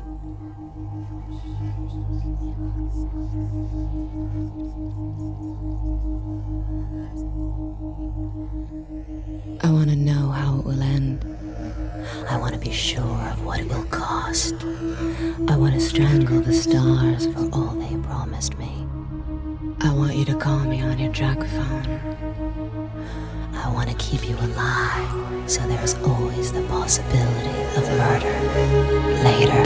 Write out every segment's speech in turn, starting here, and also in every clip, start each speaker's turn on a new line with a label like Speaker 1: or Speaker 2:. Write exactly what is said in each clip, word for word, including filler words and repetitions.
Speaker 1: I want to know how it will end.
Speaker 2: I want to be sure of what it will cost.
Speaker 1: I want to strangle the stars for
Speaker 2: all they promised me.
Speaker 1: I want you to call me on your drug phone.
Speaker 2: I want to keep you alive, so there's always the possibility of murder later.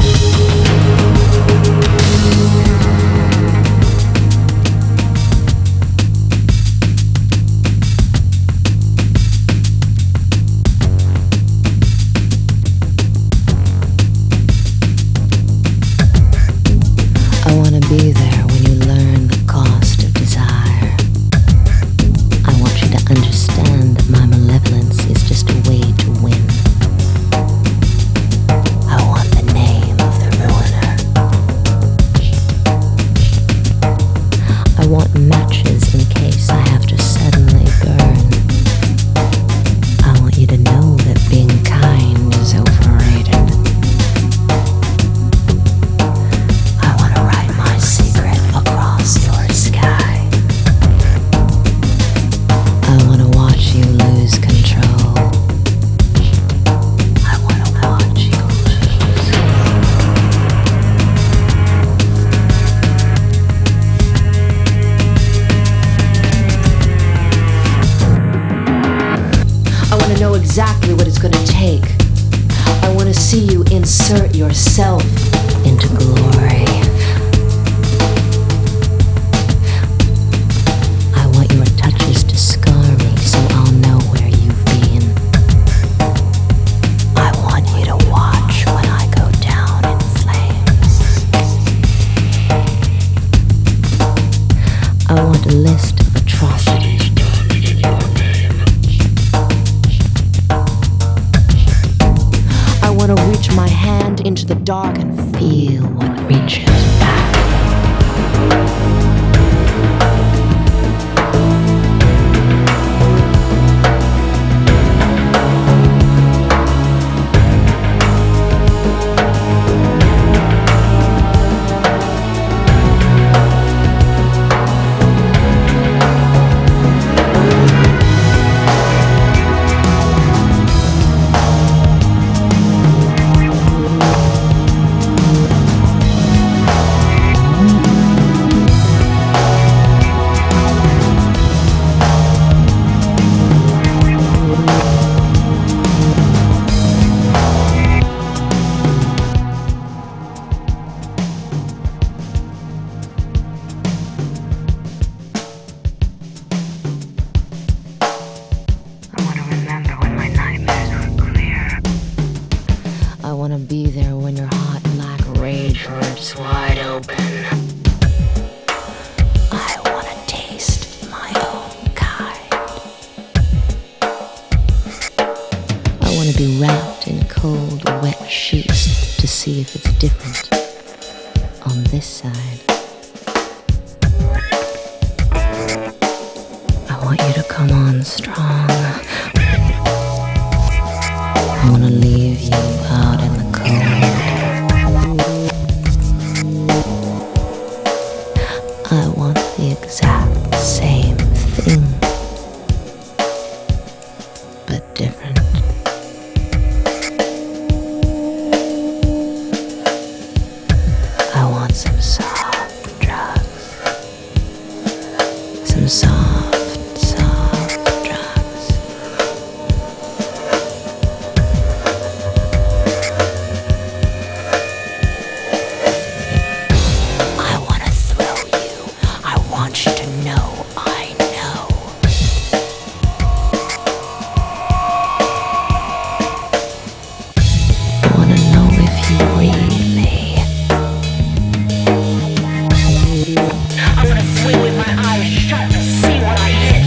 Speaker 1: I want to be there when you learn the cost of desire. I want you to understand that my malevolence is just a way to win.
Speaker 2: I want the name of the ruiner.
Speaker 1: I want matches in case I have to suddenly burn. I want you to know that being kind is overrated.
Speaker 2: Your sky.
Speaker 1: I want to watch you lose control.
Speaker 2: I want to watch you lose.
Speaker 1: I want to know exactly what it's going to take. I want to see you insert yourself into glory. Touches to scar me so I'll know where you've been.
Speaker 2: I want you to watch when I go down in flames.
Speaker 1: I want a list of atrocities. I want to reach my hand into the dark and feel what reaches back. I want to be there when your hot black rage rips wide open.
Speaker 2: I want to taste my own kind.
Speaker 1: I want to be wrapped in cold, wet sheets to see if it's different on this side. I want you to come on strong. I want to leave you out in the cold. I want the exact same thing, but different. I want some soft drugs. Some soft, soft drugs.
Speaker 2: I want to thrill you. I want you to know I know.
Speaker 1: I want to know if you read me.
Speaker 2: I want to swing with my eyes shut to see what I hit.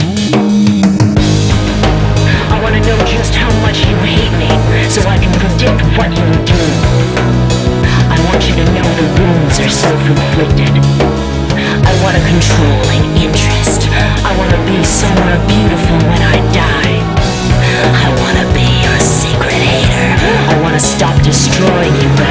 Speaker 2: I want to know just how much you hate me, so I can predict what you will do. I want you to know the wounds are self-inflicted. I want a controlling interest. I want to be somewhere beautiful when I die. I want to be your secret hater. I want to stop destroying you, but